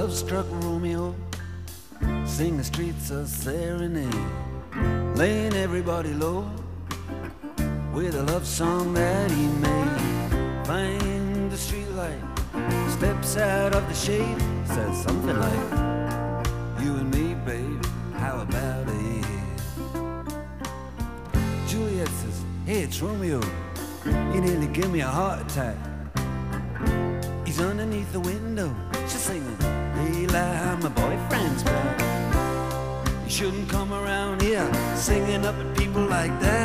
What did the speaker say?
love-struck Romeo sing the streets a serenade, laying everybody low with a love song that he made. Find the streetlight, steps out of the shade, says something like, "You and me, babe, how about it?" Juliet says, "Hey, it's Romeo, you nearly gave me a heart attack." He's underneath the window, she's singing, "Daylight, my boyfriend's back." You shouldn't come around here singing up at people like that.